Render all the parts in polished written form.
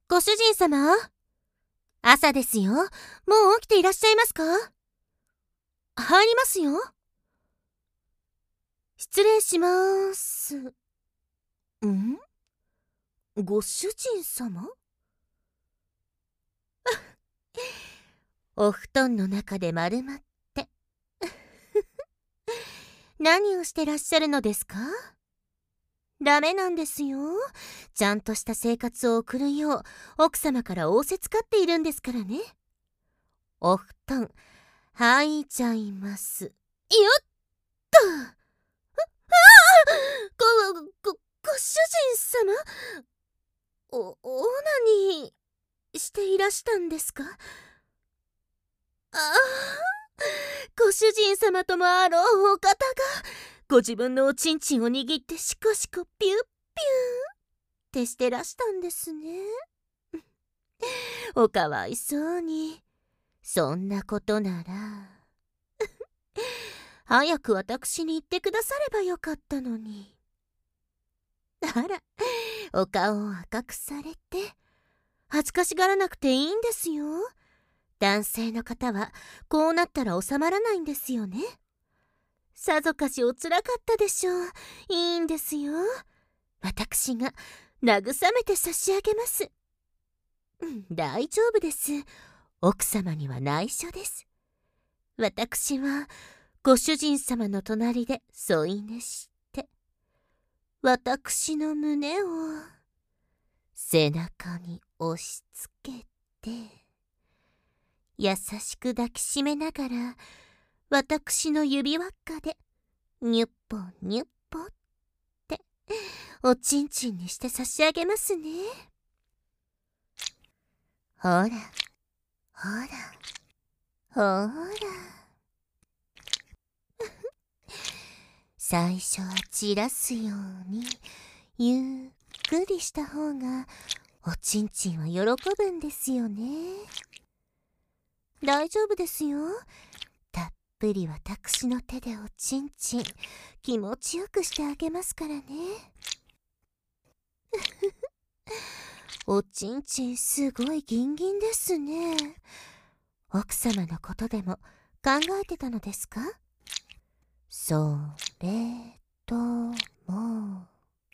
ご主人様、朝ですよ。もう起きていらっしゃいますか？入りますよ。失礼します。ご主人様？お布団の中で丸まって。何をしてらっしゃるのですか？ダメなんですよ。ちゃんとした生活を送るよう奥様から仰せつかっているんですからね。お布団入っちゃいます。よっと。ご主人様、オナニーしていらしたんですか？ああ、ご主人様ともあろうお方がご自分のおちんちんを握ってシコシコピュッピューってしてらしたんですね。おかわいそうに。そんなことなら早く私に言ってくださればよかったのに。あら、お顔を赤くされて恥ずかしがらなくていいんですよ。男性の方はこうなったら収まらないんですよね。さぞかしおつらかったでしょう。いいんですよ。私が慰めて差し上げます。大丈夫です。奥様には内緒です。私はご主人様の隣で添い寝して私の胸を背中に押し付けて優しく抱きしめながら私の指輪っかでニュッポニュッポっておちんちんにして差し上げますね。ほらほらほら最初は散らすようにゆっくりした方がおちんちんは喜ぶんですよね。大丈夫ですよ。たっぷり私の手でおちんちん気持ちよくしてあげますからね。おちんちんすごいギンギンですね。奥様のことでも考えてたのですか？それとも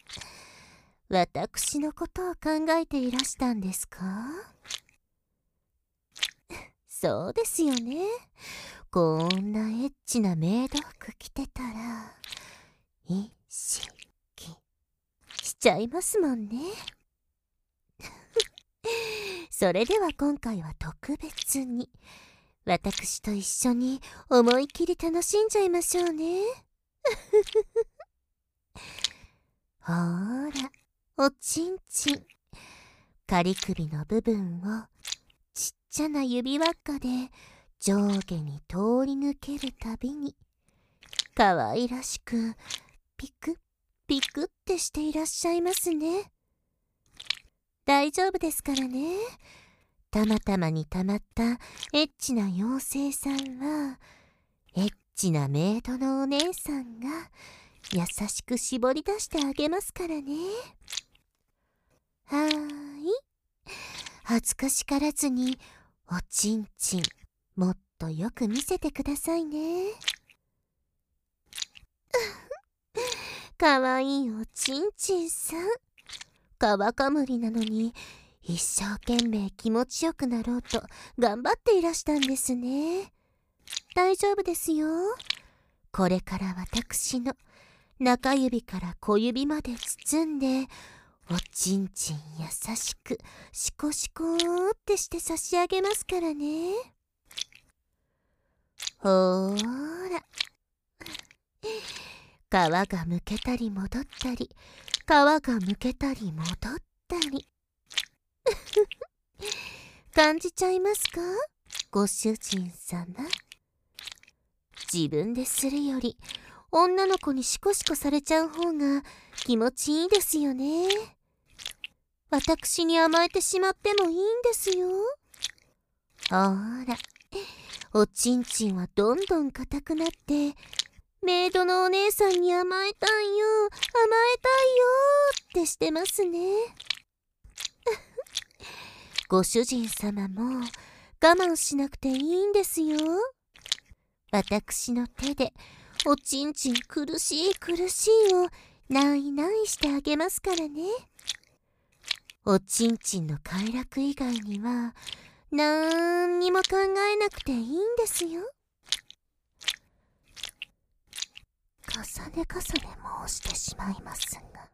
私のことを考えていらしたんですか？そうですよね。こんなエッチなメイド服着てたら意識しちゃいますもんね。それでは今回は特別に私と一緒に思い切り楽しんじゃいましょうね。ほーら、おちんちん仮首の部分をちっちゃな指輪っかで上下に通り抜けるたびに可愛らしくピクッピクってしていらっしゃいますね。大丈夫ですからね。たまたまにたまったエッチな妖精さんはエッチなメイドのお姉さんが優しく絞り出してあげますからね。はーい。恥ずかしからずにおちんちんもっとよく見せてくださいね。かわいいおちんちんさん。皮かむりなのに一生懸命気持ちよくなろうと頑張っていらしたんですね。大丈夫ですよ。これから私の中指から小指まで包んでおちんちん優しくシコシコーってして差し上げますからね。ほーら、皮がむけたり戻ったり、皮がむけたり戻ったり感じちゃいますか、ご主人様。自分でするより女の子にシコシコされちゃう方が気持ちいいですよね。私に甘えてしまってもいいんですよ。ほら、おちんちんはどんどん硬くなってメイドのお姉さんに甘えたいよ甘えたいよってしてますね。 ご主人様も我慢しなくていいんですよ。私の手でおちんちん苦しい苦しいをないないしてあげますからね。おちんちんの快楽以外にはなんにも考えなくていいんですよ。重ね重ね申してしまいますが、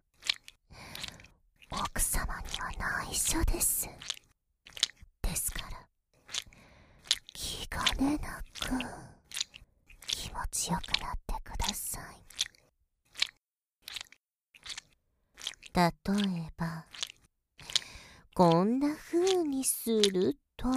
奥様には内緒です。ですから気兼ねなく気持ちよくなってください。例えばこんな風にすると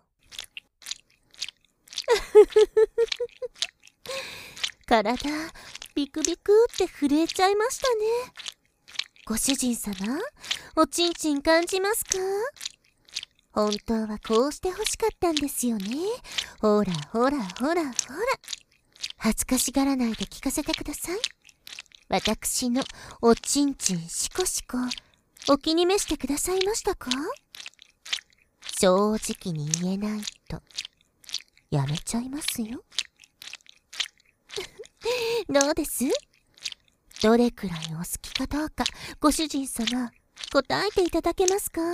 体ビクビクって震えちゃいましたね。ご主人様、おちんちん感じますか？本当はこうして欲しかったんですよね。ほらほらほらほら。恥ずかしがらないで聞かせてください。私のおちんちんシコシコ、お気に召してくださいましたか？正直に言えないとやめちゃいますよ。どうです？どれくらいお好きかどうか、ご主人様答えていただけますか？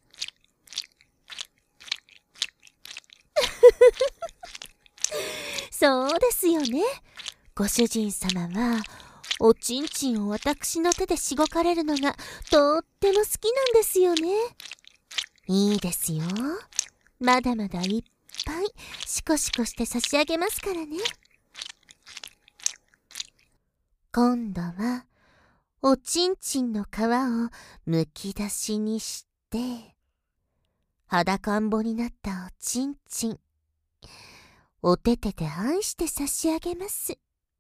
そうですよね。ご主人様はおちんちんを私の手でしごかれるのがとっても好きなんですよね。いいですよ。まだまだいっぱいシコシコして差し上げますからね。今度はおちんちんの皮をむき出しにして裸んぼになったおちんちん、お手手で愛して差し上げます。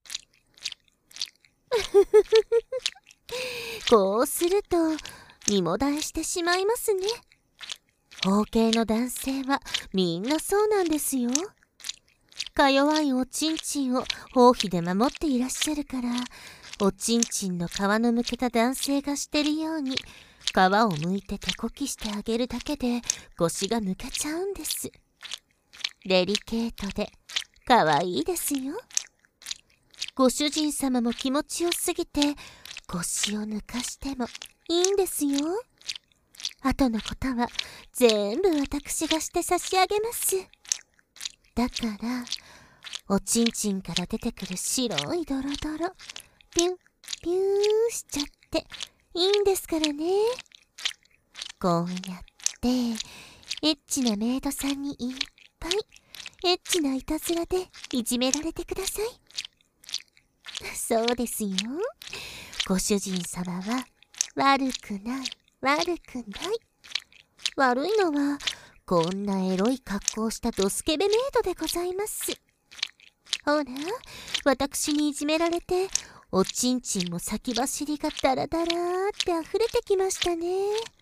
こうすると身もだえしてしまいますね。包茎の男性はみんなそうなんですよ。か弱いおちんちんを包皮で守っていらっしゃるから、おちんちんの皮のむけた男性がしてるように皮を剥いて手こきしてあげるだけで腰が抜けちゃうんです。デリケートでかわいいですよ。ご主人様も気持ちよすぎて腰を抜かしてもいいんですよ。あとのことは全部私がして差し上げます。だからおちんちんから出てくる白いドロドロピュンピューしちゃっていいんですからね。こうやってエッチなメイドさんにいっぱいエッチないたずらでいじめられてください。そうですよ。ご主人様は悪くない悪くない。悪いのはこんなエロい格好をしたドスケベメイドでございます。ほら、私にいじめられておちんちんも先走りがダラダラーって溢れてきましたね。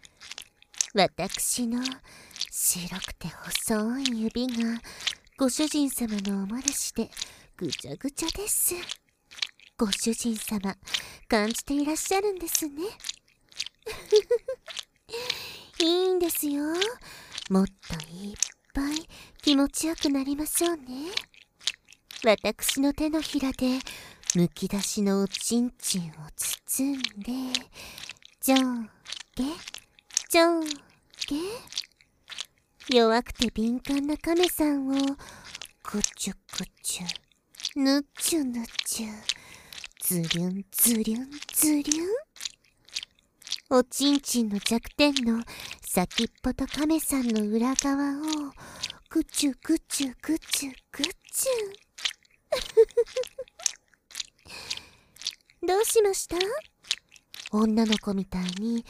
私の白くて細い指がご主人様のおもらしでぐちゃぐちゃです。ご主人様感じていらっしゃるんですね。いいんですよ。もっといっぱい気持ちよくなりましょうね。私の手のひらでむき出しのおちんちんを包んで上下上下、弱くて敏感なカメさんをくちゅくちゅぬちゅぬちゅずりゅんずりゅんずりゅん、おちんちんの弱点の先っぽとカメさんの裏側をぐちゅぐちゅぐちゅぐちゅどうしました？女の子みたいに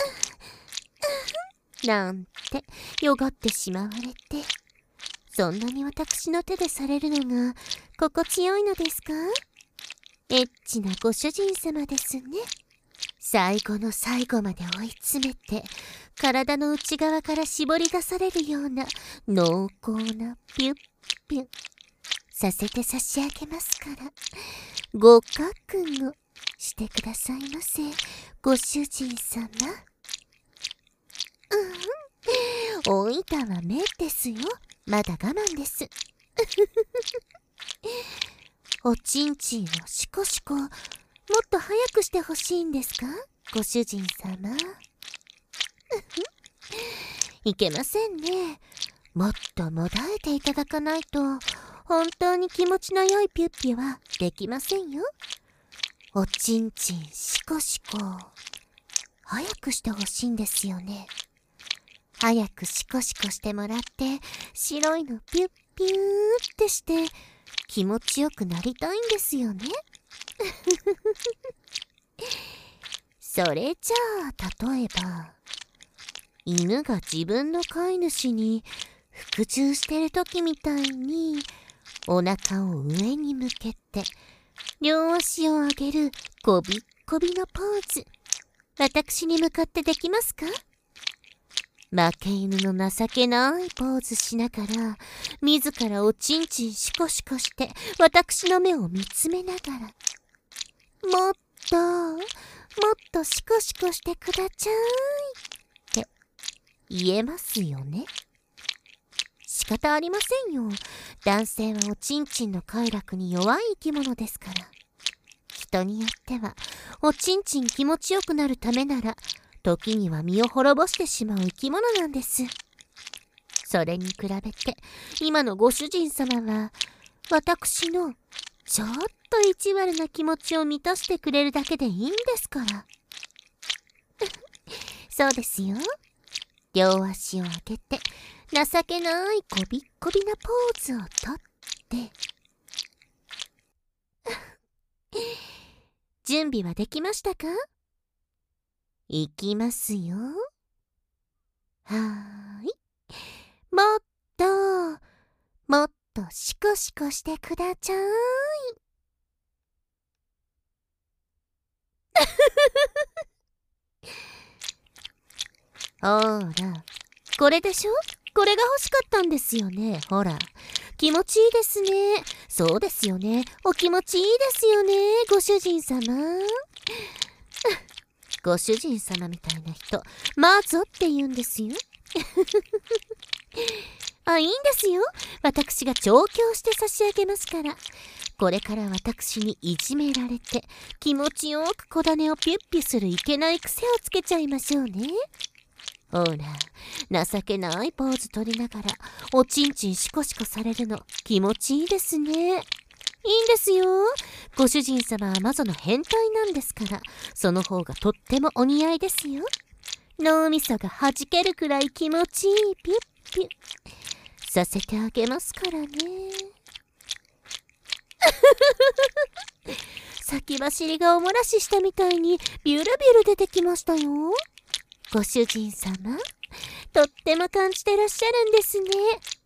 なんてよがってしまわれて、そんなに私の手でされるのが心地よいのですか？エッチなご主人様ですね。最後の最後まで追い詰めて体の内側から絞り出されるような濃厚なピュッピュッさせて差し上げますから、ご覚悟してくださいませ、ご主人様。 おいたはめですよ。まだ我慢です。おちんちんをシコシコ、もっと早くしてほしいんですか、ご主人様。いけませんね。もっともだえていただかないと、本当に気持ちの良いピュッピュはできませんよ。おちんちんシコシコ、早くしてほしいんですよね。早くシコシコしてもらって、白いのピュッピューってして気持ちよくなりたいんですよね。それじゃあ、例えば犬が自分の飼い主に服従してる時みたいに、お腹を上に向けて両足を上げるこびっこびのポーズ、私に向かってできますか？負け犬の情けないポーズしながら、自らおちんちんシコシコして私の目を見つめながら、もっとシコシコしてくだちゃいって言えますよね。仕方ありませんよ。男性はおちんちんの快楽に弱い生き物ですから。人によってはおちんちん気持ちよくなるためなら、時には身を滅ぼしてしまう生き物なんです。それに比べて今のご主人様は、私のちょっと意地悪な気持ちを満たしてくれるだけでいいんですから。そうですよ。両足を上げて情けないこびっこびなポーズをとって準備はできましたか？いきますよ。はーい。もっとシコシコしてくだちゃーい。ほら、これでしょ？これが欲しかったんですよね。ほら、気持ちいいですね。そうですよね。お気持ちいいですよね、ご主人様。ご主人様みたいな人、マゾって言うんですよ。いいんですよ。私が調教して差し上げますから。これから私にいじめられて、気持ちよく小種をピュッピュするいけない癖をつけちゃいましょうね。ほら、情けないポーズ取りながらおちんちんシコシコされるの気持ちいいですね。いいんですよ。ご主人様はマゾの変態なんですから、その方がとってもお似合いですよ。脳みそが弾けるくらい気持ちいいピュッピュさせてあげますからね。先走りがおもらししたみたいにビュルビュル出てきましたよ。ご主人様、とっても感じてらっしゃるんですね。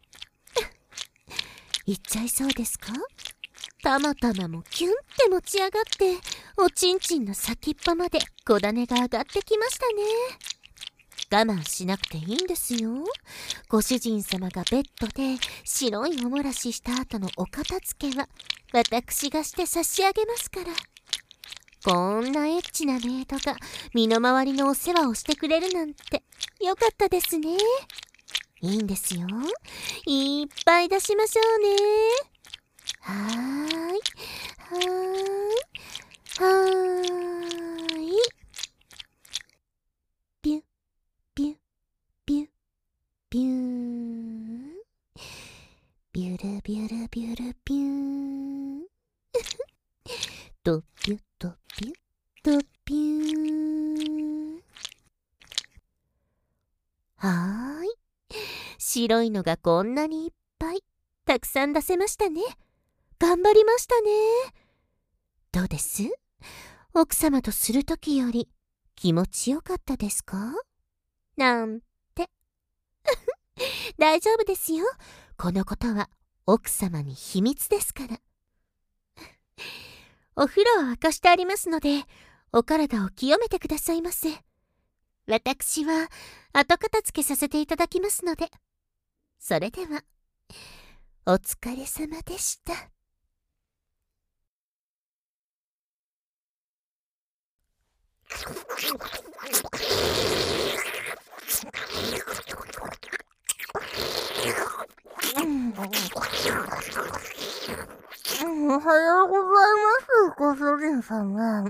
言っちゃいそうですか？たまたまもキュンって持ち上がって、おちんちんの先っぽまで小種が上がってきましたね。我慢しなくていいんですよ。ご主人様がベッドで白いおもらしした後のお片付けは私がして差し上げますから。こんなエッチなメイドが身の回りのお世話をしてくれるなんてよかったですね。いいんですよ。いっぱい出しましょうね。はーい。はーい。はーい。ピュッピュッピュッピューン。ビュルビュルビュルピューン。ドピュドピュドピューン。はーい。白いのがこんなにいっぱいたくさん出せましたね。頑張りましたね。どうです？奥様とするときより気持ちよかったですか？なんて。大丈夫ですよ。このことは奥様に秘密ですから。お風呂は沸かしてありますので、お体を清めてくださいませ。私は後片付けさせていただきますので。それでは、お疲れ様でした。 はようございます、ご主人様。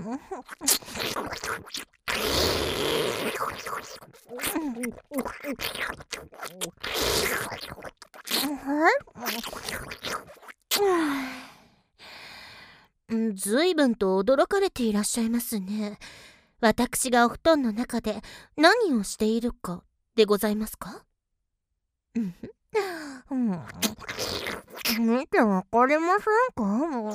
ずいぶんと驚かれていらっしゃいますね。私がお布団の中で何をしているかでございますか？ 見てわかりませんか？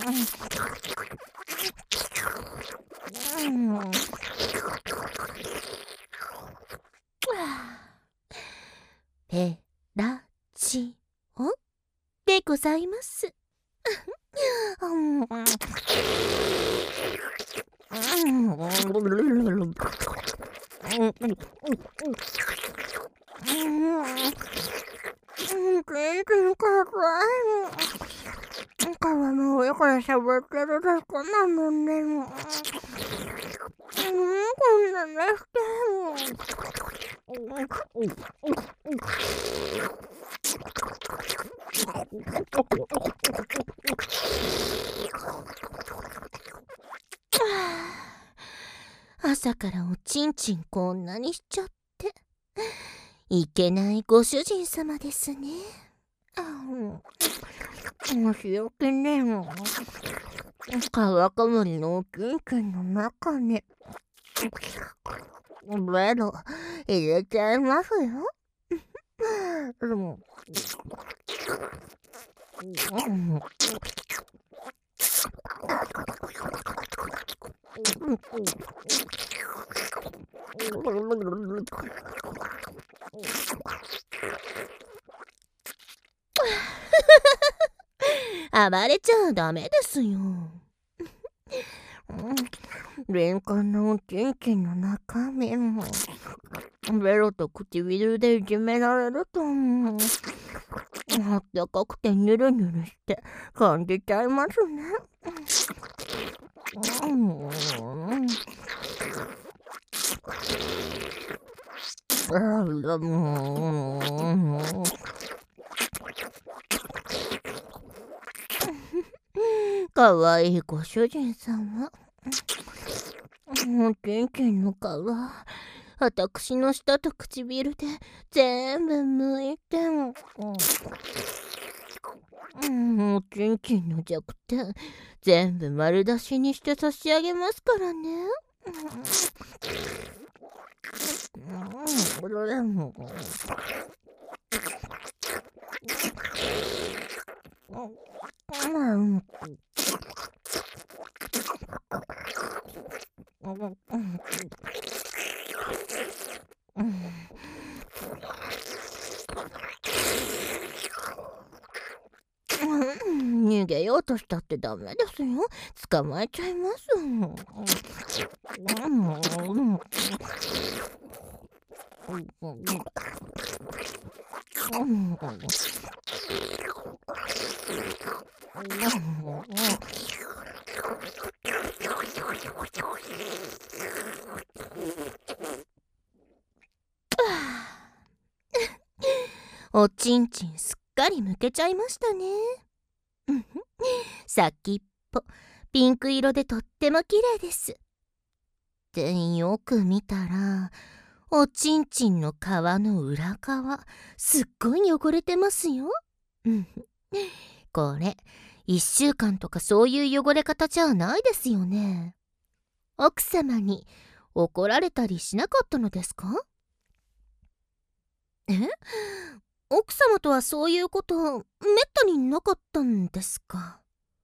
ペラチオでございます。 全然かわいい。川の上から喋ってるだけなのね。こんなねして朝からおちんちんこんなにしちゃっていけないご主人様ですね。 申し訳ねえもん。川かむりのおちんちんの中にベロ入れちゃいますよ。 暴れちゃダメですよ。 敏感なおちんちんの中身もベロと唇でいじめられるとあったかくてニュルニュルして感じちゃいますね。かわいいご主人様。おちんちんの皮、私の舌と唇で全部剥いておちんちんの弱点全部丸出しにして差し上げますからね。逃げようとしたってダメですよ。捕まえちゃいます。おちんちんすっかりむけちゃいましたね。先っぽピンク色でとっても綺麗です。でよく見たらおちんちんの皮の裏側すっごい汚れてますよ。これ1週間とかそういう汚れ方じゃないですよね。奥様に怒られたりしなかったのですか？奥様とはそういうことめったになかったんですか？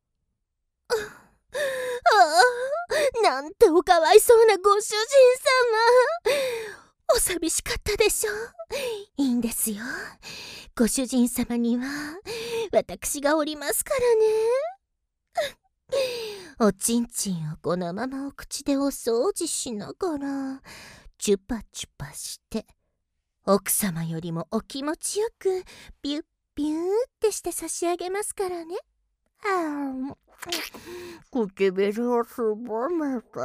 なんておかわいそうなご主人様。お寂しかったでしょう。いいんですよ。ご主人様には私がおりますからね。おちんちんをこのままお口でお掃除しながらチュパチュパして奥様よりもお気持ちよくビュッビューってして差し上げますからね。 唇をすぼめて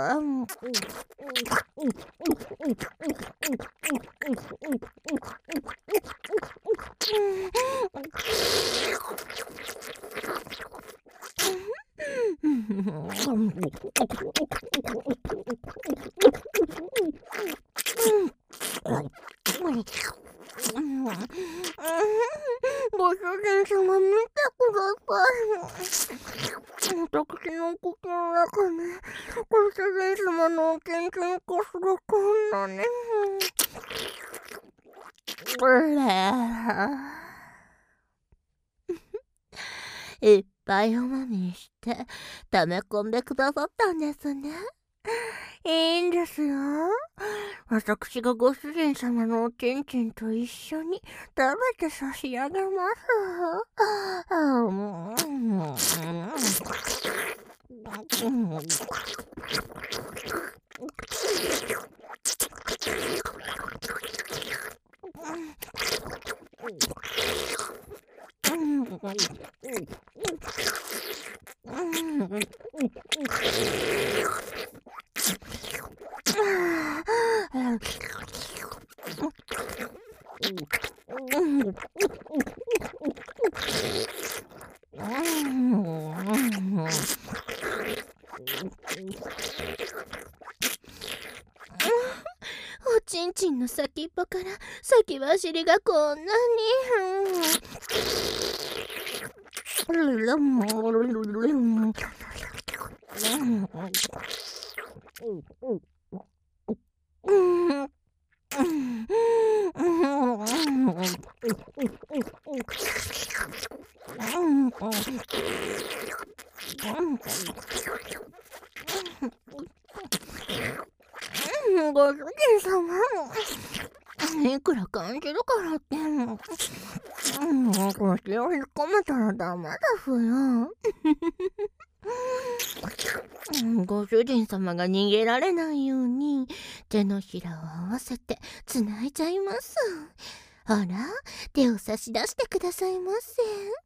ご主人様見てください。私の口の中ね、ご主人様のおちんちんこすがこんなね。いっぱいおまみにして溜め込んでくださったんですね。いいんですよ。私がご主人様のおちんちんと一緒に食べて差し上げます。おちんちんの先っぽから先走りがこんなに。ご主人様、いくら感じるからって口を引っ込めたらダメですよ。ご主人様が逃げられないように手のひらを合わせてつないじゃいます。ほら、手を差し出してくださいませ。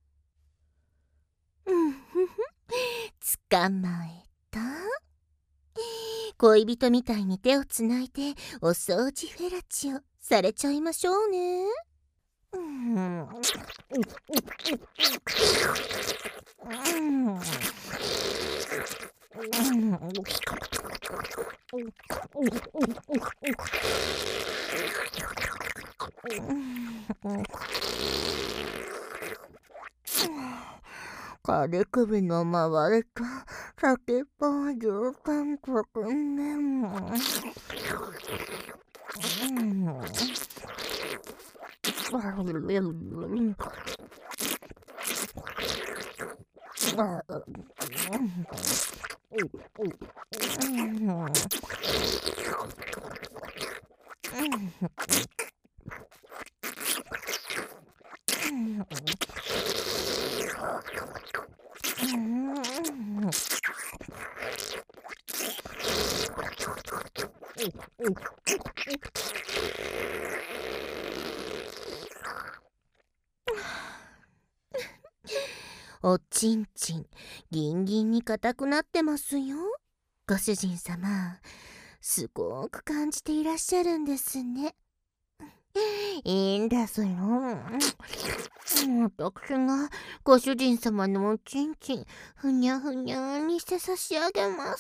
捕まえた。恋人みたいに手をつないでお掃除フェラチオされちゃいましょうね。仮首の周りと先っぽは絨毯とくんでも。おちんちんギンギンに硬くなってますよ。ご主人様、すごく感じていらっしゃるんですね。いいんですよ。私がご主人様のおちんちんふにゃふにゃにして差し上げます。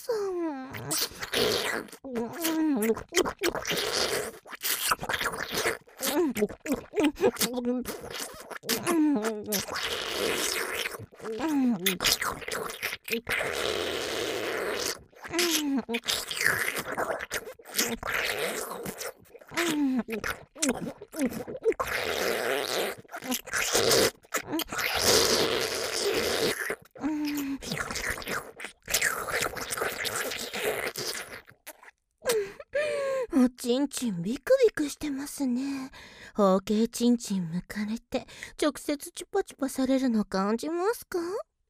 おちんちんビクビクしてますね。包茎ちんちんむかれて直接チュパチュパされるの感じますか？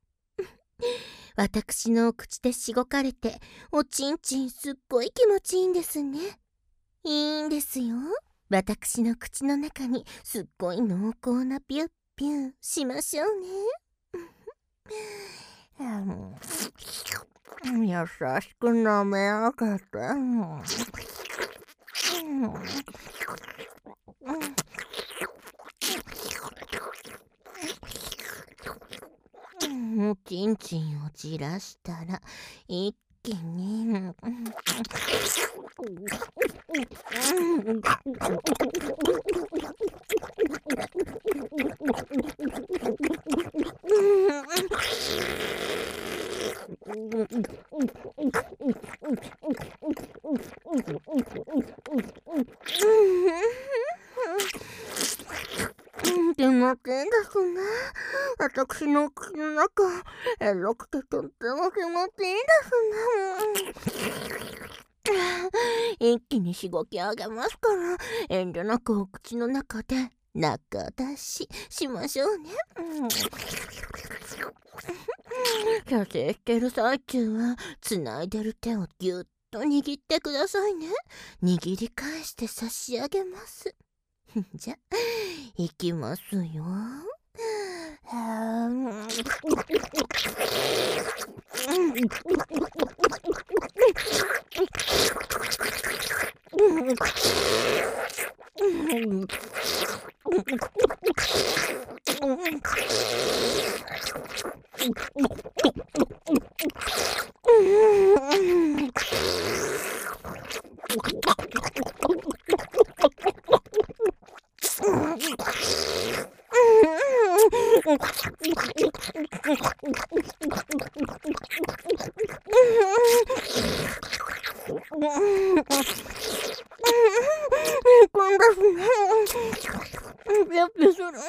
私のお口でしごかれておちんちんすっごい気持ちいいんですね。いいんですよ。私の口の中にすっごい濃厚なピュッピュッしましょうね。優しく舐め上げて。おちんちんをじらしたら一気に気持ちいいですね。私の口の中、エロくてとっても気持ちいいですね。一気にしごき上げますから、遠慮なくお口の中で中出ししましょうね。射精してる最中は、つないでる手をぎゅっと握ってくださいね。握り返して差し上げます。じゃ、いきますよ。やっぱするん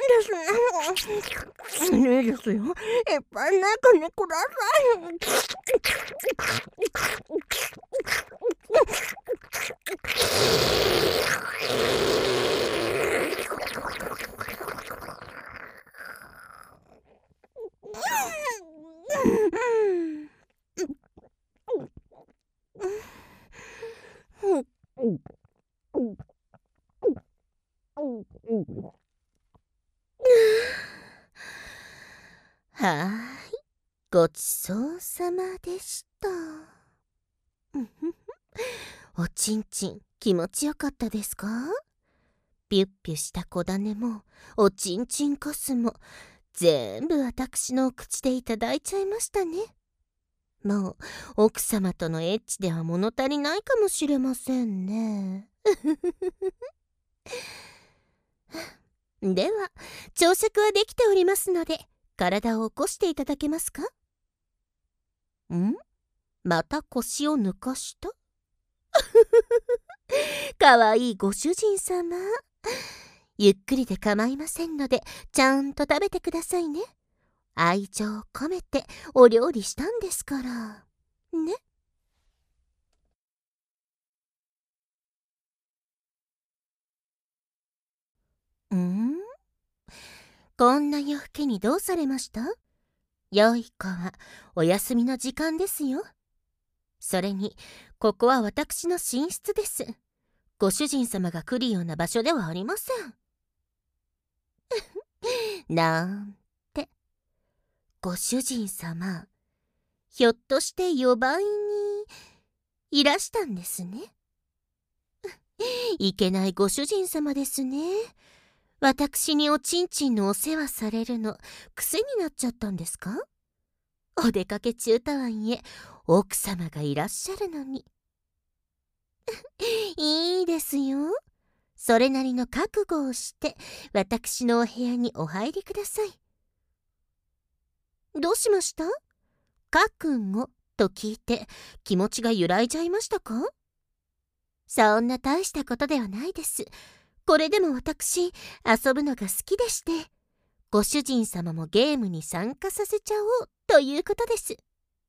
ですね。いいですよ。いっぱい中にくださはーい、ごちそうさまでした。おちんちん気持ちよかったですか？ピュッピュした小種もおちんちんカスも全部私のお口でいただいちゃいましたね。もう奥様とのエッチでは物足りないかもしれませんね。では朝食はできておりますので、体を起こしていただけますか？また腰を抜かした？かわいいご主人様。ゆっくりで構いませんので、ちゃんと食べてくださいね。愛情を込めてお料理したんですから。ね。こんな夜更けにどうされました？よい子はお休みの時間ですよ。それに、ここは私の寝室です。ご主人様が来るような場所ではありません。なんて。ご主人様、ひょっとして夜番にいらしたんですね。いけないご主人様ですね。私におちんちんのお世話されるの癖になっちゃったんですか？お出かけ中とはいえ奥様がいらっしゃるのに。いいですよ。それなりの覚悟をして私のお部屋にお入りください。どうしました？覚悟と聞いて気持ちが揺らいじゃいましたか？そんな大したことではないです。これでも私、遊ぶのが好きでして、ご主人様もゲームに参加させちゃおうということです。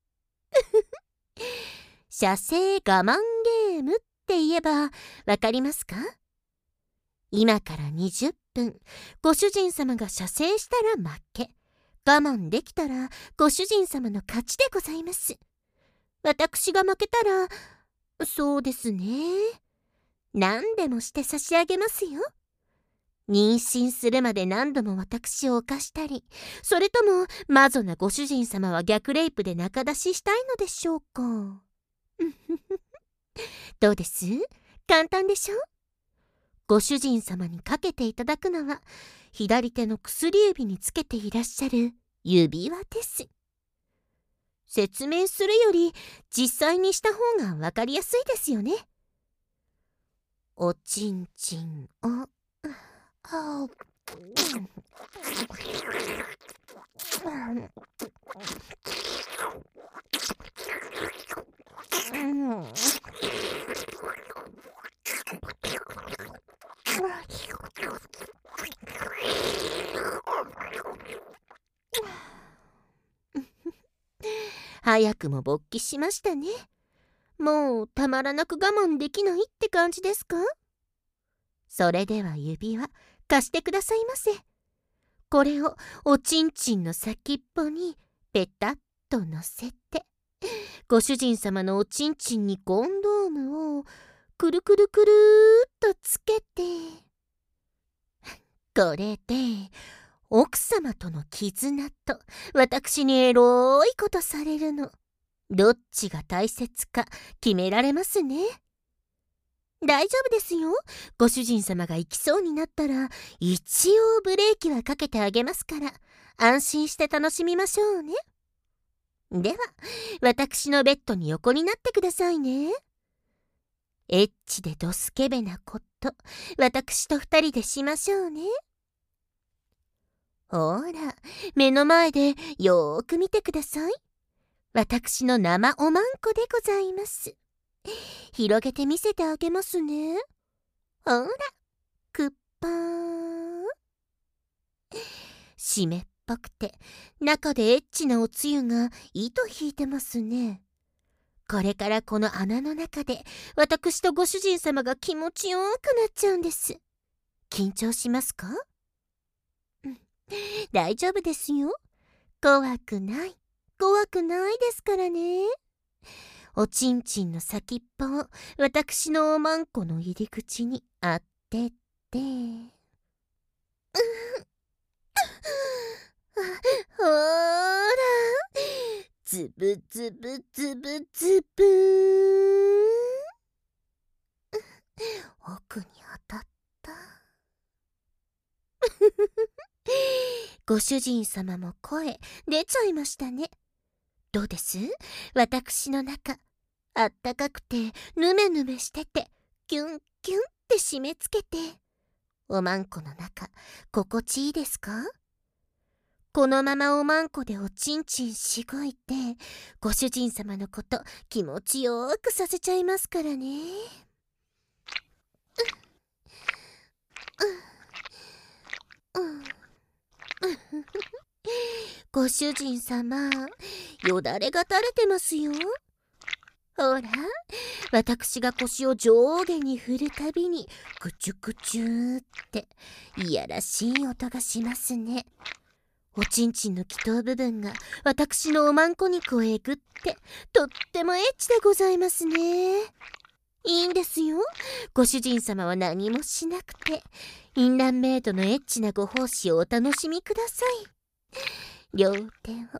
射精我慢ゲームって言えばわかりますか？今から20分、ご主人様が射精したら負け。我慢できたらご主人様の勝ちでございます。私が負けたら、そうですね。何でもして差し上げますよ。妊娠するまで何度も私を犯したり、それともマゾなご主人様は逆レイプで仲出ししたいのでしょうか。どうです？簡単でしょ？ご主人様にかけていただくのは、左手の薬指につけていらっしゃる指輪です。説明するより実際にした方がわかりやすいですよね。おちんちんを早くも勃起しましたね。もうたまらなく我慢できないって感じですか？それでは指輪貸してくださいませ。これをおちんちんの先っぽにペタッと乗せて、ご主人様のおちんちんにコンドームをくるくるくるーっとつけて、これで奥様との絆と私にエロいことされるの。どっちが大切か決められますね。大丈夫ですよ。ご主人様が行きそうになったら一応ブレーキはかけてあげますから、安心して楽しみましょうね。では私のベッドに横になってくださいね。エッチでドスケベなこと私と二人でしましょうね。ほら、目の前でよーく見てください。私の生おまんこでございます。広げて見せてあげますね。ほら、くっぱー。湿っぽくて中でエッチなおつゆが糸引いてますね。これからこの穴の中で私とご主人様が気持ちよくなっちゃうんです。緊張しますか？大丈夫ですよ。怖くないですからね。おちんちんの先っぽを私のおまんこの入り口に当てて、ほら、ズブズブズブズブー。奥に当たった。ご主人様も声出ちゃいましたね。どうです？私の中、あったかくてヌメヌメしててキュンキュンって締め付けて、おまんこの中心地いいですか？このままおまんこでおちんちんしごいて、ご主人様のこと気持ちよくさせちゃいますからね。ご主人様、よだれが垂れてますよ。ほら、私が腰を上下に振るたびにクチュクチューっていやらしい音がしますね。おちんちんの気頭部分が私のおまんこ肉をえぐってとってもエッチでございますね。いいんですよ。ご主人様は何もしなくて、インランメイドのエッチなご奉仕をお楽しみください。両手を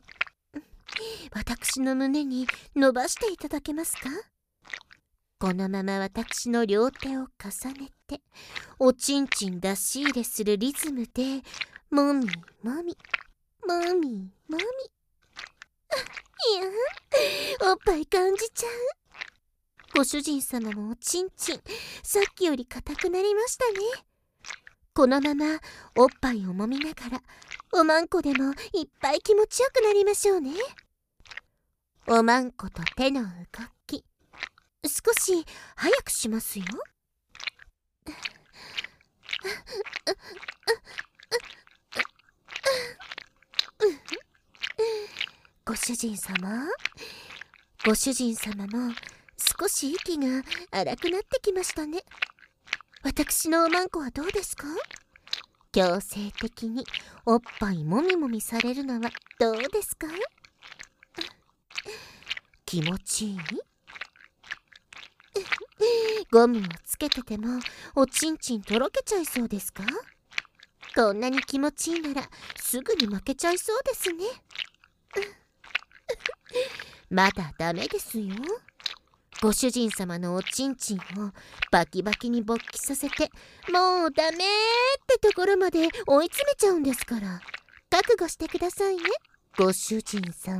私の胸に伸ばしていただけますか？このまま私の両手を重ねておちんちん出し入れするリズムでもみもみもみもみ。いや、おっぱい感じちゃう。ご主人様もおちんちんさっきより硬くなりましたね。このままおっぱいをもみながらおまんこでもいっぱい気持ちよくなりましょうね。おまんこと手の動き少し早くしますよ。ご主人様も少し息が荒くなってきましたね。私のおまんこはどうですか？強制的におっぱいもみもみされるのはどうですか？気持ちいい？ゴムをつけててもおちんちんとろけちゃいそうですか？こんなに気持ちいいならすぐに負けちゃいそうですね。まだダメですよ。ご主人様のおちんちんをバキバキに勃起させて、もうダメってところまで追い詰めちゃうんですから、覚悟してくださいね、ご主人様。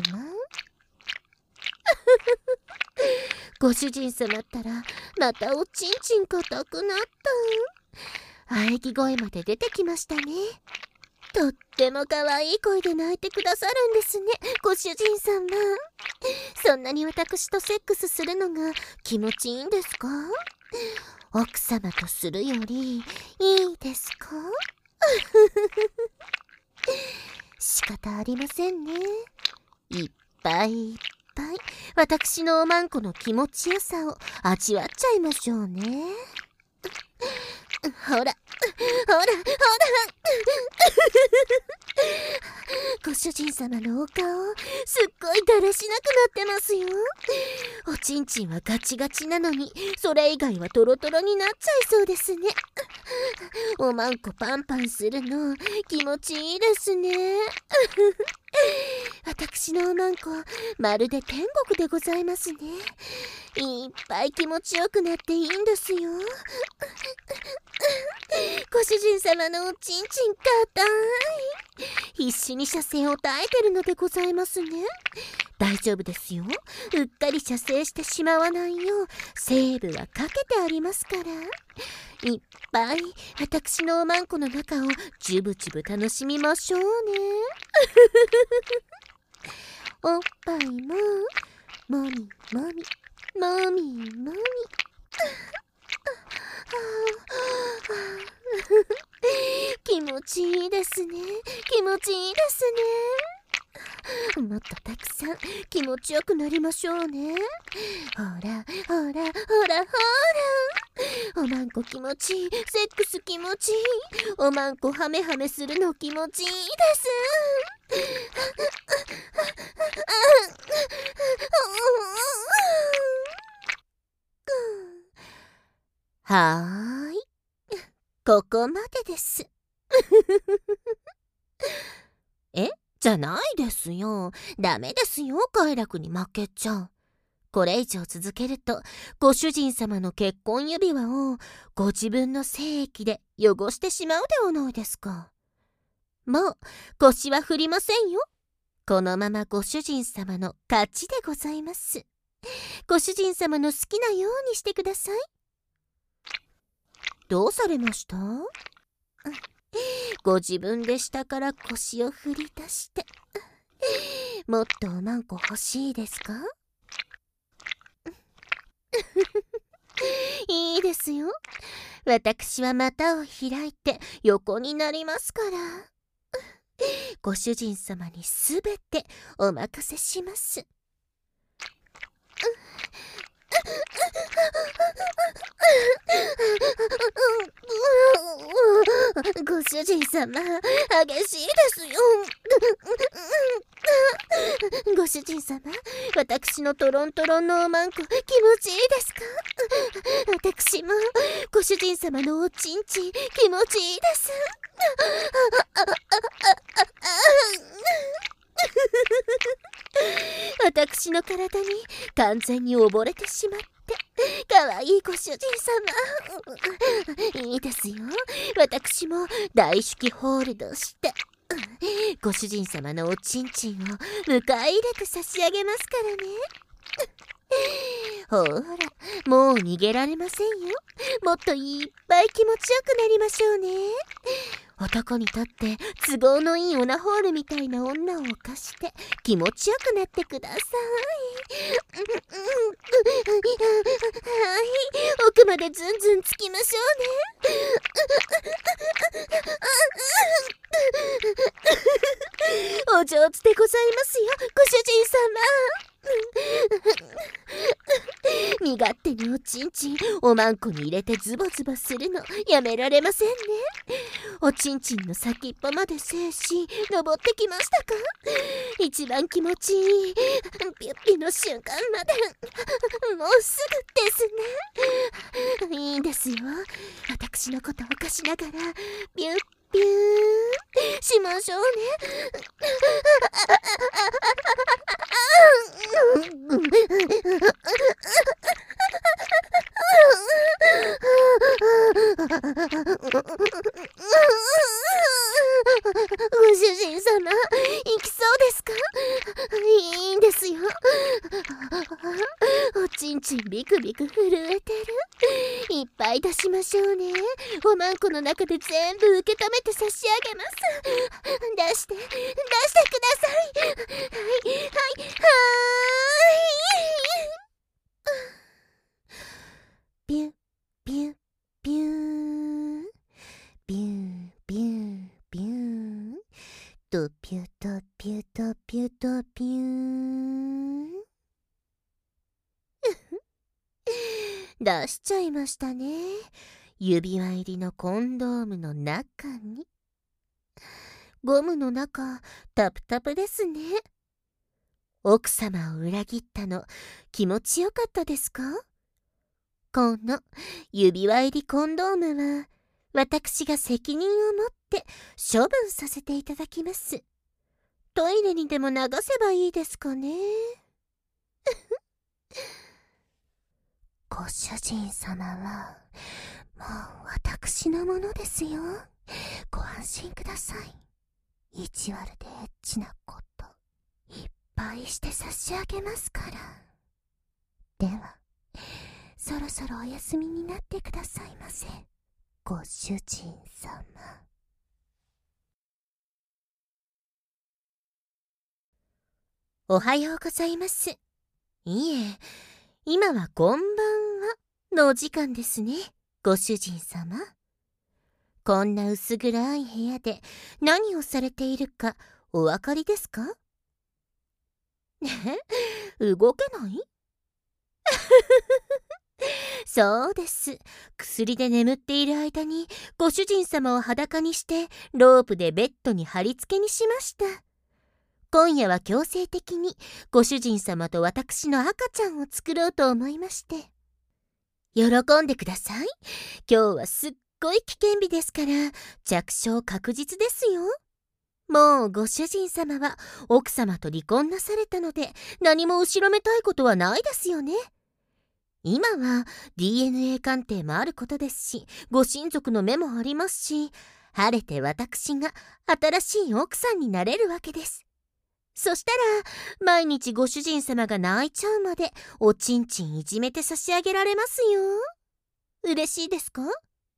ご主人様ったらまたおちんちん硬くなった。喘ぎ声まで出てきましたね。とっても可愛い声で泣いてくださるんですね、ご主人様。そんなに私とセックスするのが気持ちいいんですか？奥様とするよりいいですか？仕方ありませんね。いっぱいいっぱい私のおまんこの気持ちよさを味わっちゃいましょうね。ほらほらほらご主人様のお顔すっごいだらしなくなってますよ。おちんちんはガチガチなのにそれ以外はトロトロになっちゃいそうですね。おまんこパンパンするの気持ちいいですね。私のおまんこまるで天国でございますね。いっぱい気持ちよくなっていいんですよ。ご主人様のおちんちんかたい。必死に射精を耐えてるのでございますね。大丈夫ですよ。うっかり射精してしまわないようセーブはかけてありますから。いっぱい私のおまんこの中をジュブジュブ楽しみましょうね。おっぱいももみもみもみもみ。気持ちいいですね。気持ちいいですね。もっとたくさん気持ちよくなりましょうね。ほらほらほらほら。おまんこ気持ちいい。セックス気持ちいい。おまんこハメハメするの気持ちいいです。はーい。ここまでです。じゃないですよ。ダメですよ、快楽に負けちゃ。これ以上続けると、ご主人様の結婚指輪をご自分の精液で汚してしまうではないですか。もう腰は振りませんよ。このままご主人様の勝ちでございます。ご主人様の好きなようにしてください。どうされました？ご自分で下から腰を振り出して。もっとおまんこ欲しいですか？いいですよ。私は股を開いて横になりますから。ご主人様にすべてお任せします。ご主人様、激しいですよ。ご主人様、私のトロントロンのおまんこ気持ちいいですか？私もご主人様のおちんちん気持ちいいです。私の体に完全に溺れてしまって、かわいいご主人様。いいですよ。私も大手記ホールドしてご主人様のおちんちんを迎え入れて差し上げますからね。ほら、もう逃げられませんよ。もっといっぱい気持ちよくなりましょうね。男にとって都合のいいオナホールみたいな女を犯して気持ちよくなってください。はい、奥までずんずんつきましょうね。お上手でございますよ、ご主人様。身勝手におちんちんおまんこに入れてズボズボするのやめられませんね。おちんちんの先っぽまで精子登ってきましたか？一番気持ちいいピュッピの瞬間までもうすぐですね。いいんですよ。私のことを犯しながらピュッピューしましょうね。ご主人様、行きそうですか？いいんですよ。おちんちんビクビク震えてる。いっぱい出しましょうね。おまんこの中で全部受け止めて差し上げます。出してください。はい、はい、ピュッピュッピュービュービュービューとピュとピュとピュとピュー。 出しちゃいましたね。指輪入りのコンドームの中に。ゴムの中、タプタプですね。奥様を裏切ったの、気持ちよかったですか？この指輪入りコンドームは、私が責任を持って処分させていただきます。トイレにでも流せばいいですかね。 ご主人様は、もう私のものですよ。ご安心ください。意地悪でエッチなこと、いっぱいして差し上げますから。では、そろそろお休みになってくださいませ。ご主人様。 おはようございます。いえ、今はこんばんはのお時間ですね、ご主人様。こんな薄暗い部屋で何をされているかお分かりですか？動けないそうです。薬で眠っている間にご主人様を裸にしてロープでベッドに貼り付けにしました。今夜は強制的にご主人様と私の赤ちゃんを作ろうと思いまして。喜んでください。今日はすっごい危険日ですから着床確実ですよ。もうご主人様は奥様と離婚なされたので何も後ろめたいことはないですよね。今は DNA 鑑定もあることですし、ご親族の目もありますし、晴れて私が新しい奥さんになれるわけです。そしたら毎日ご主人様が泣いちゃうまでおちんちんいじめて差し上げられますよ。嬉しいですか？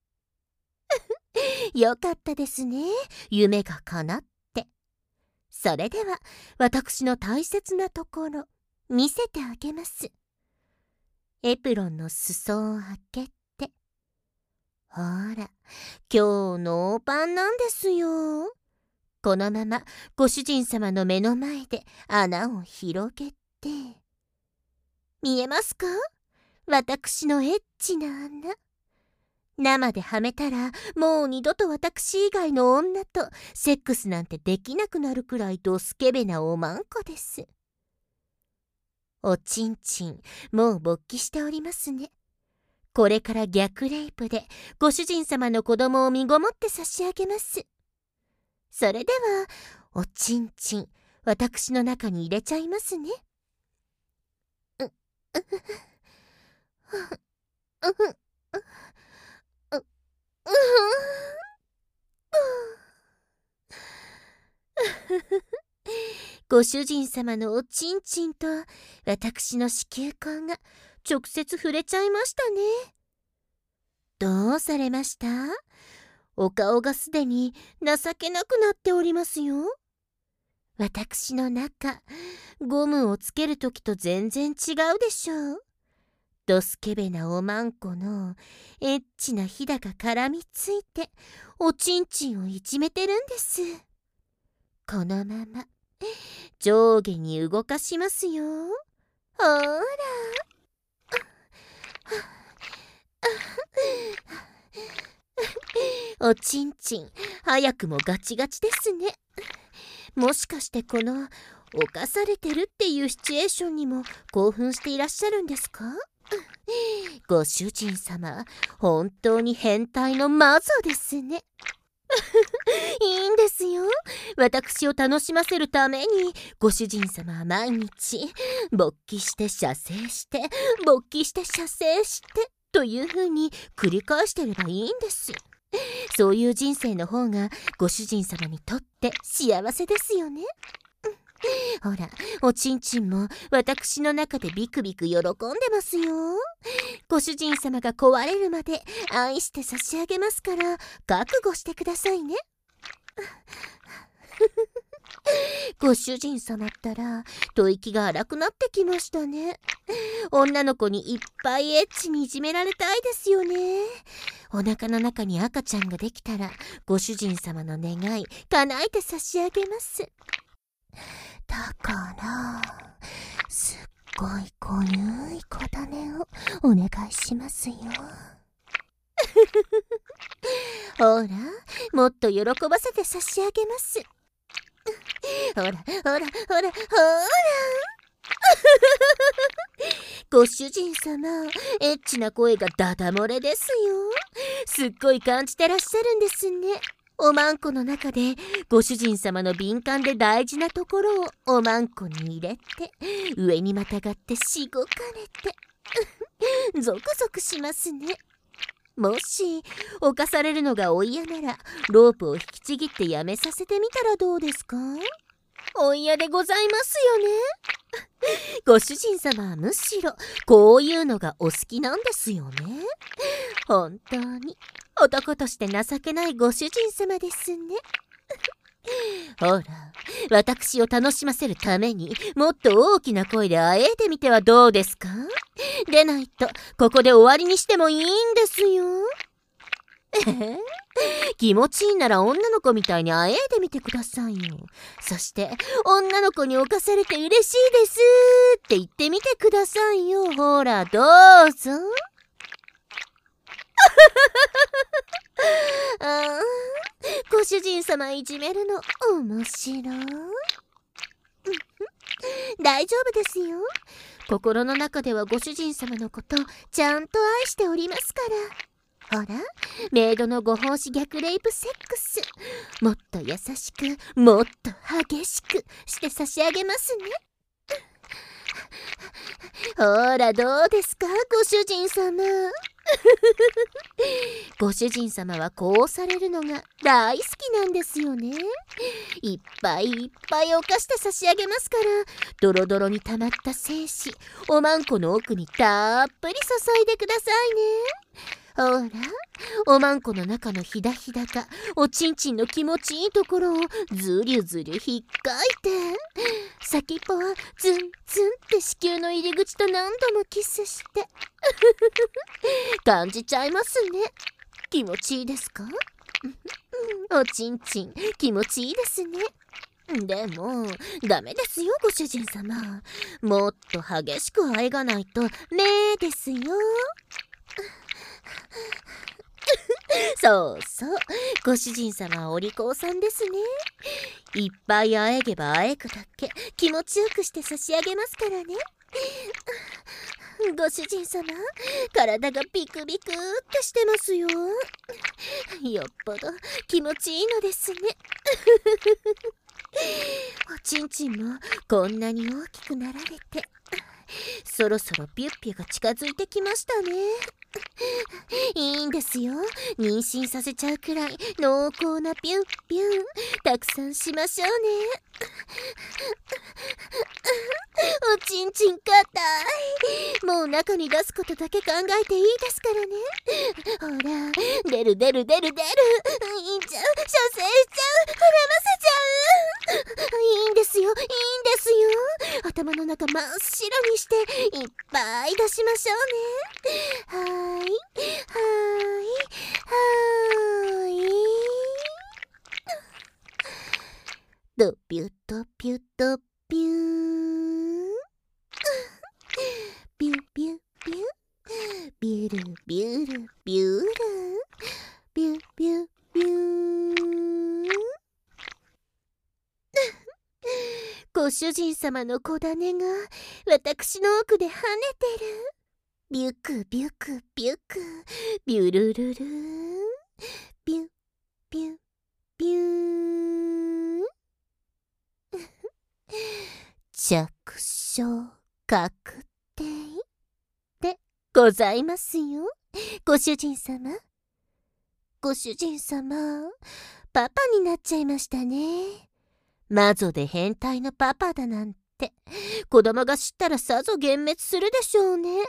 よかったですね。夢が叶って。それでは私の大切なところ見せてあげます。エプロンの裾を開けて。ほら、今日ノーパンなんですよ。このままご主人様の目の前で穴を広げて。見えますか？私のエッチな穴。生ではめたらもう二度と私以外の女とセックスなんてできなくなるくらいドスケベなおまんこです。おちんちんもう勃起しておりますね。これから逆レイプでご主人様の子供を身ごもって差し上げます。それではおちんちん私の中に入れちゃいますね。ご主人様のおちんちんと私の子宮管が直接触れちゃいましたね。どうされました？お顔がすでに情けなくなっておりますよ。私の中、ゴムをつけるときと全然違うでしょう。ドスケベなおまんこのエッチなひだが絡みついておちんちんをいじめてるんです。このまま上下に動かしますよ。ほら。おちんちん早くもガチガチですね。もしかしてこの犯されてるっていうシチュエーションにも興奮していらっしゃるんですか？ご主人様、本当に変態の魔女ですね。いいんですよ。私を楽しませるためにご主人様は毎日勃起して射精して勃起して射精してという風に繰り返してればいいんです。そういう人生の方がご主人様にとって幸せですよね。ほら、おちんちんも私の中でビクビク喜んでますよ。ご主人様が壊れるまで愛して差し上げますから覚悟してくださいね。ご主人様ったら吐息が荒くなってきましたね。女の子にいっぱいエッチにいじめられたいですよね。お腹の中に赤ちゃんができたらご主人様の願い叶えて差し上げます。 だからすっごい濃ゆい小種をお願いしますよ。 ほら、もっと喜ばせて差し上げます。ほらほらほらほらご主人様、エッチな声がダダ漏れですよ。すっごい感じてらっしゃるんですね。おまんこの中でご主人様の敏感で大事なところをおまんこに入れて、上にまたがってしごかれてゾクゾクしますね。もし犯されるのがお嫌なら、ロープを引きちぎってやめさせてみたらどうですか？お嫌でございますよね。ご主人様はむしろこういうのがお好きなんですよね。本当に男として情けないご主人様ですね。ほら、私を楽しませるためにもっと大きな声であえいでみてはどうですか？でないとここで終わりにしてもいいんですよ。気持ちいいなら女の子みたいにあえいでみてくださいよ。そして女の子に侵されて嬉しいですって言ってみてくださいよ。ほらどうぞ。あー、ご主人様いじめるの面白い。大丈夫ですよ。心の中ではご主人様のことちゃんと愛しておりますから。ほら、メイドのご奉仕逆レイプセックス、もっと優しくもっと激しくして差し上げますね。ほらどうですかご主人様。ご主人様はこうされるのが大好きなんですよね。いっぱいいっぱい犯して差し上げますから、ドロドロに溜まった精子おまんこの奥にたっぷり注いでくださいね。ほら、おまんこの中のひだひだかおちんちんの気持ちいいところをずりゅずりゅひっかいて、先っぽはズンズンって子宮の入り口と何度もキスして感じちゃいますね。気持ちいいですか？おちんちん気持ちいいですね。でもダメですよご主人様。もっと激しくあえがないとねですよ。そうそう、ご主人様はお利口さんですね。いっぱいあえげばあえくだけ気持ちよくして差し上げますからね。ご主人様、体がビクビクってしてますよ。よっぽど気持ちいいのですね。おちんちんもこんなに大きくなられて、そろそろピュッピュが近づいてきましたね。いいんですよ。妊娠させちゃうくらい濃厚なピュッピュンたくさんしましょうね。おちんちん硬い。もう中に出すことだけ考えていいですからね。ほら、出る出る出る出る。いっちゃう、射精しちゃう、膨らませちゃう。いいんですよ、いいんですよ。頭の中真っ白にしていっぱい出しましょうね。はーい、はーい、はーい。ドピュドピュドピューン。ビュビュビュビュルビュルビュルビュビュビューン。ご主人様の小種が私の奥で跳ねてる。ビュクビュクビュクビュルルルーンビュビュビューン。着床確定でございますよ。ご主人様。ご主人様、パパになっちゃいましたね。魔女で変態のパパだなんて、子供が知ったらさぞ幻滅するでしょうね。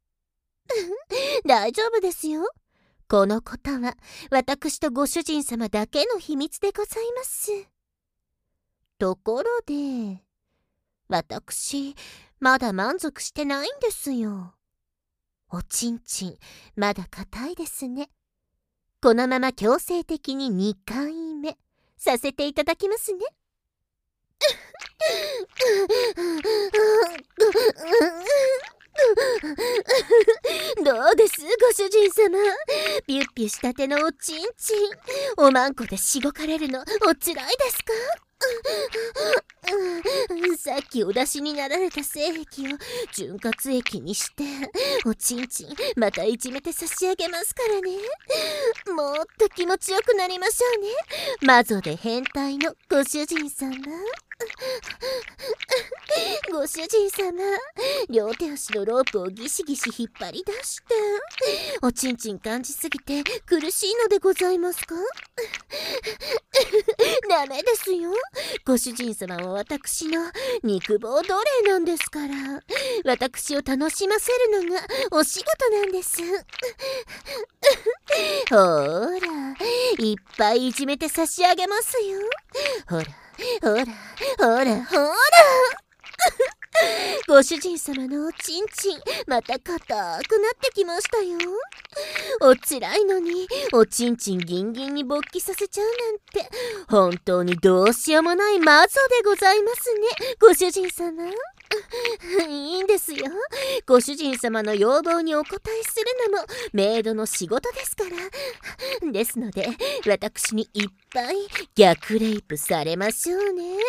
大丈夫ですよ。このことは私とご主人様だけの秘密でございます。ところで、私まだ満足してないんですよ。おちんちんまだ硬いですね。このまま強制的に2回目させていただきますね。 どうですご主人様。ピュッピュしたてのおちんちん、おまんこでしごかれるのおつらいですか？さっきお出しになられた精液を潤滑液にしておちんちんまたいじめて差し上げますからね。もっと気持ちよくなりましょうね、マゾで変態のご主人様。ご主人様、両手足のロープをギシギシ引っ張り出しておちんちん感じすぎて苦しいのでございますか？ダメですよ。ご主人様は私の肉棒奴隷なんですから。私を楽しませるのがお仕事なんです。ほーら、いっぱいいじめて差し上げますよ。ほらほらほらほらご主人様のおちんちんまた硬くなってきましたよ。おつらいのにおちんちんギンギンに勃起させちゃうなんて本当にどうしようもないマゾでございますね、ご主人様。いいんですよ。ご主人様の要望にお答えするのもメイドの仕事ですから。ですので私にいっぱい逆レイプされましょうね。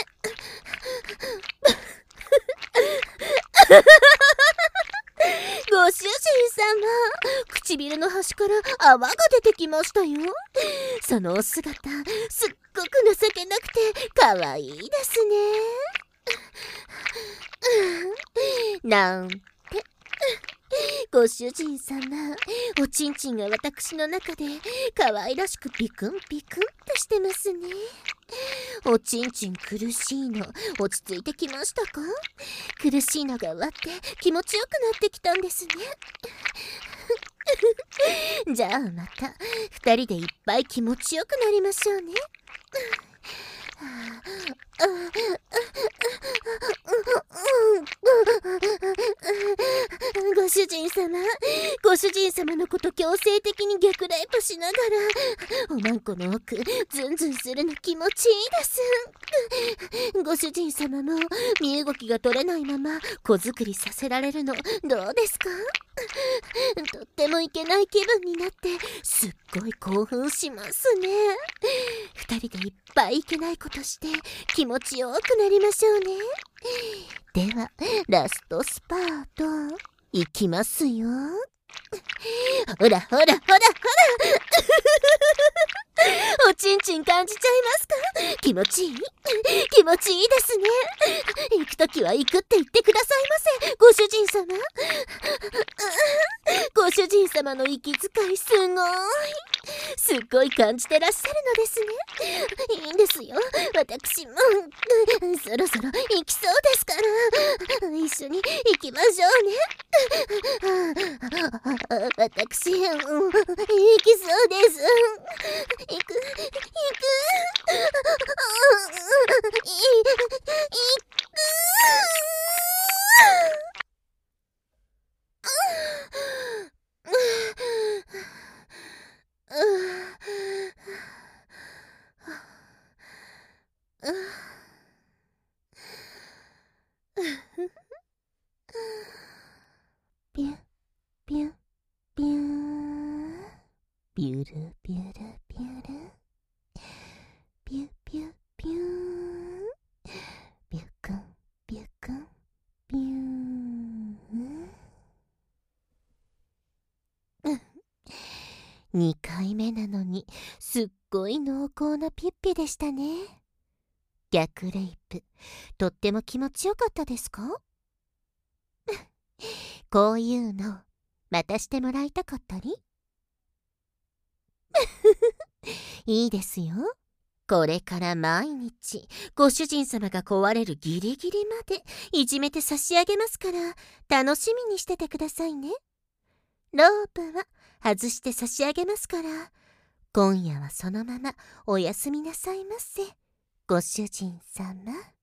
ご主人様、唇の端から泡が出てきましたよ。そのお姿すっごく情けなくて可愛いですね。なんてご主人様、おちんちんが私の中で可愛らしくピクンピクンとしてますね。おちんちん苦しいの落ち着いてきましたか？苦しいのが終わって気持ちよくなってきたんですね。じゃあまた二人でいっぱい気持ちよくなりましょうね。ご主人様、ご主人様のこと強制的に逆レイプしながらおまんこの奥ズンズンするの気持ちいいです。ご主人様も身動きが取れないまま子作りさせられるのどうですか？とってもいけない気分になってすっごい興奮しますね。二人でいっぱいいけないことして気持ちよくなりましょうね。ではラストスパートいきますよ。ほらほらほらほらおちんちん感じちゃいますか？気持ちいい？気持ちいいですね。行くときは行くって言ってくださいませ、ご主人様。ご主人様の息遣いすっごい感じてらっしゃるのですね。いいんですよ、私もそろそろ行きそうですから一緒に行きましょうね。私、行きそうです。行く。ピュピュピュービュルビュルビュルピュピュピュービュクンビュクンビュー2回目なのにすっごい濃厚なピッピでしたね。逆レイプとっても気持ちよかったですか？こういうのまたしてもらいたかったりいいですよ。これから毎日ご主人様が壊れるギリギリまでいじめて差し上げますから楽しみにしててくださいね。ロープは外して差し上げますから今夜はそのままおやすみなさいませ、ご主人様。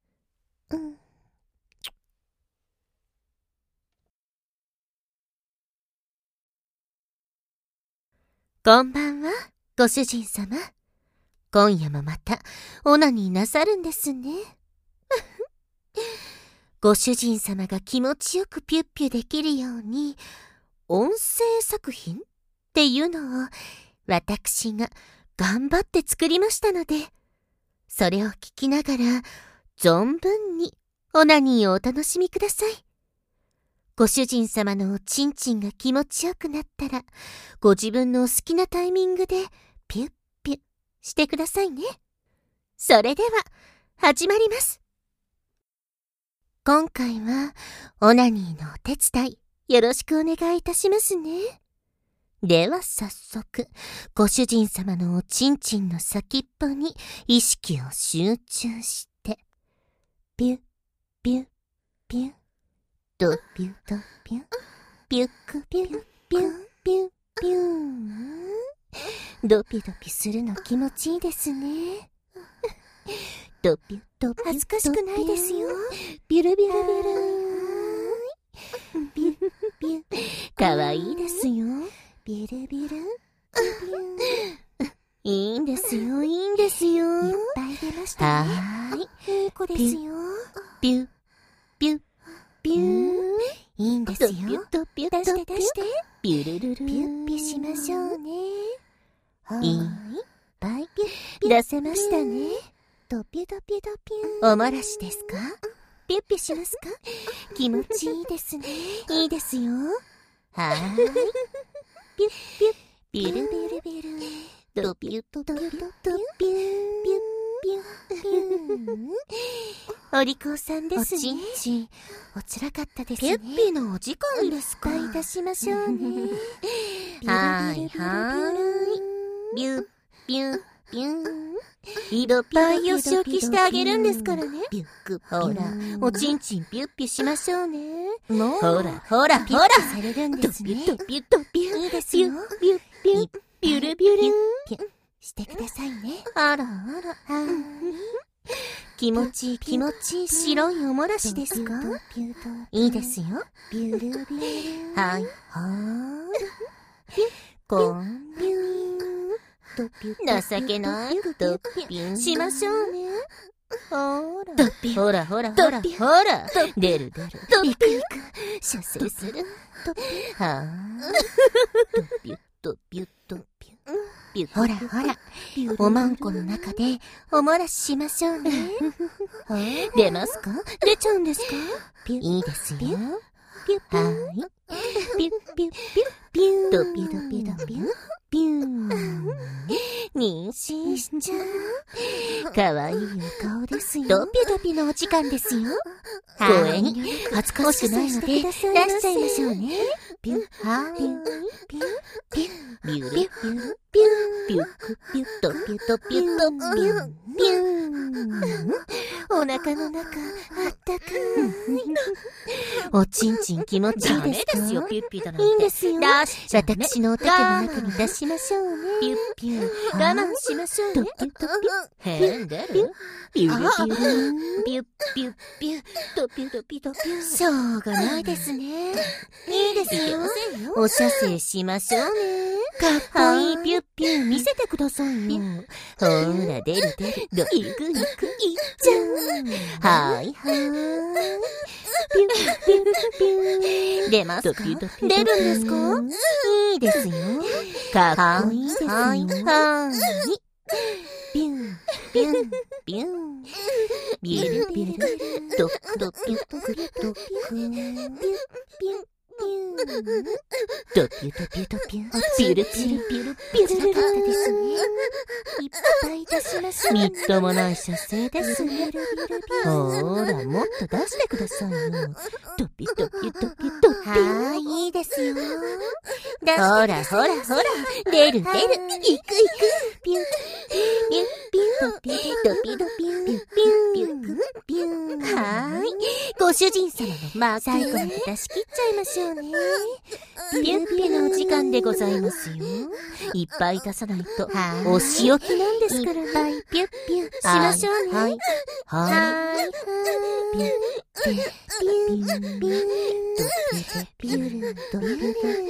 こんばんは、ご主人様。今夜もまたオナニーなさるんですね。 ご主人様が気持ちよくピュッピュできるように、音声作品っていうのを私が頑張って作りましたので、それを聞きながら存分にオナニーをお楽しみください。ご主人様のおちんちんが気持ちよくなったら、ご自分のお好きなタイミングでピュッピュッしてくださいね。それでは始まります。今回はオナニーのお手伝いよろしくお願いいたしますね。では早速、ご主人様のおちんちんの先っぽに意識を集中して、ピュッピュッピュッ、ドピュドピュッ、ピュックピュッピュッピュッピュッ、ドピドピするの気持ちいいですね。ドピュドピュ、 恥ずかしくないですよ。 ビュルビュルビュル、ビュッビュッ、かわいいですよ。 ビュルビュル、 いいんですよ、いいんですよ。 いっぱい出ましたね。 はーい。 いい子ですよ。 ピュッ、ピュッ、ピュー。 いいんですよ。 ドピュッドピュッ出してドピュッ出して。 ピュルルルピュッピュしましょうね。はーいいい。 ぱいピュッピュ出せましたね。 ドピュドピュドピュ。 おもらしですか？ ピュッピュしますか？気持ちいいですね。 いいですよ。はーい。 ピュッピュッ。 ピュルビュルビュル。 ドピュッドピュドピュ。 ピュッピュッピュ。お利口さんですね。 おちんちん、 おつらかったですピュね。 ッピのお時間ですか？ いっぱい出しましょうね。 はーいはーい。ビュッピュッピュー。いっぱいお仕置きしてあげるんですからね。 ピュックピュほら、おちんちんピュッピュしましょうね。 もうほら、ほら、ほら。 ピュッピュされるんですね。 ドピュッドピュッ。 いいですよ。 ピュッピュッ。ビュルビュル。 ピュッしてくださいね。 あらあら。 はーい。 気持ちいい気持ちいい白いおもらしですか？いいですよ。 ビュルビュル。 はい。はーい。こんビュー。ドピュ情けないドピュンしましょうね。 ほら。 ドピュほらほらほらドピュほら。出る出る。 ドピュ行く行く。射精する。 ドピュはーい。ドピュドピュドピュ。ピュほらほら、おまんこの中でおもらししましょうね。 出ますか？出ちゃうんですか？ いいですよ。 ピュッはーい。 ピュッピュッピュッドピドピドピュピュー。妊娠しちゃう。かわいいお顔ですよ。 ドピドピのお時間ですよ。 ご遠慮なく恥ずかしくないので出しちゃいましょうね。 ピュッはーい。 ピュッピュッビュルピュッビュルピュッピュッピュッドピュドピュドピュンピュン。 お腹の中あったかおちんちん気持ちいいですか？ ダメですよピュッピュだなんい。いいんですよ。 出しちゃダメ。 私のお手の中に出しましょうね。 ピュッピュ我慢しましょうね。 変出るピュルピュルピュッピュッピュッドピュドピドピュン。 しょうがないですね。いいですよ。 お射精しましょうね。 かっこいいピュッピュ見せてくださいよ。 ほら、出る出る。いくいく。 いっちゃう。 はいはい。 ピュッピュッピュ出ますか？ 出るんですか？ いいですよ。かっこいいですよ。 はいはい。 ピュンピュン、ピュン。ビュルビュル。ドドピュドピュドピュ。ドピュドピュドピュ。ピュルピュルピュルピュル。 辛かったですね。いっぱい出しましょう。 みっともない射精ですね。ほら、もっと出してくださいよ。ドピドピドピドピ。 はーい、いいですよ。出してほらほらほら、出る出る。 はいいくいく。 ピュッピュッピュッピュッドピドピュッピュッピュッピュッ。はーい。ご主人様のマーク最後まで出し切っちゃいましょうね。 ピュッピュのお時間でございますよ。いっぱい出さないとはいお仕置きなんですからいっぱね。 いピュッピュしましょうね。 はいははいい。 ピュッピュッピュッピュッピュッドピュッドピュッドピュッ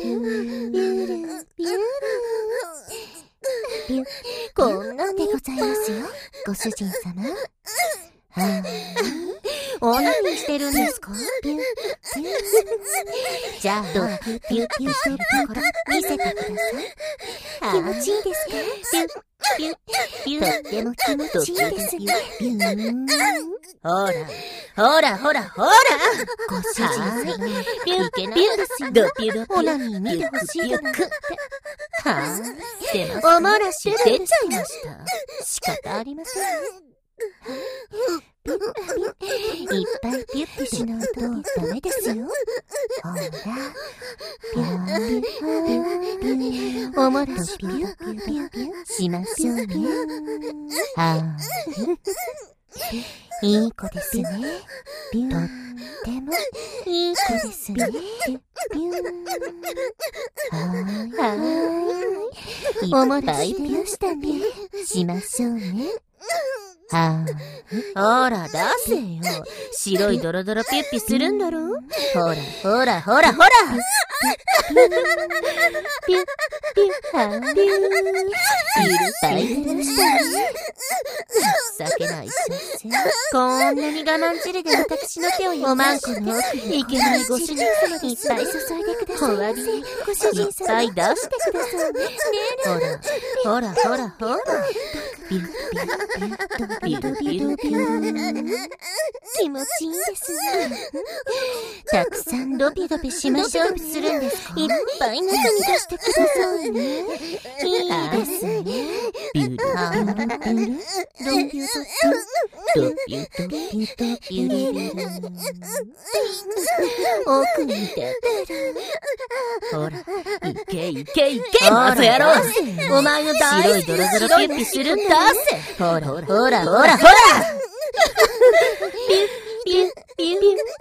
ピュッピュッ。こんなんでございますよ。ご主人様。はーい。 何してるんですか？ピュッピュッ。じゃあ、ピュッピュッしてるところ見せてください。 気持ちいいですか？ ピュッピュッピュッ。とっても気持ちいいですね。ピューン。ほら。ご主人様、ピュッピュッですよ。ドピュドピュ。オナニー見てほしいだなんて。はぁ、出ました。おもらし出ちゃいました。仕方ありません。いっぱいピュッピしないとダメですよ。ほら、ピュッピュッ、おもらしピュッピュッしましょうね。いい子ですね。とってもいい子ですね。おもらしピュッしたね。しましょうね。ほら、出せよ。白いドロドロピュッピするんだろ。ほら。ピュッピュッ、ピュッ。いっぱい出ましたね。情けない先生。こんなに我慢汁で私の手をおまんこのいけないご主人様でいっぱい注いでください。おわびにご主人様いっぱい出してくださいね。ほら。ピュッピュッピュッ。気持ちいいですね。たくさんドピドピしましょう。するんですか？いっぱい中に出してくださいね。いいですね。ピュルピュルドピュル奥に出てる。ほら、いけマズ野郎。お前の大好き白いドロドロピュッピするんだ。ほら。ピュッピュッ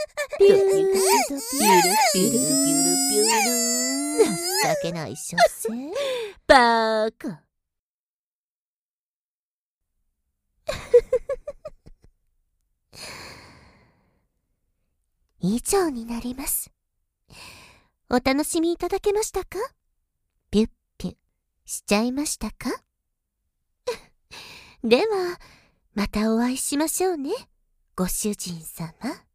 情けない所詮。バーカ。以上になります。お楽しみいただけましたか？ピュッピュッしちゃいましたか？では、またお会いしましょうね、ご主人様。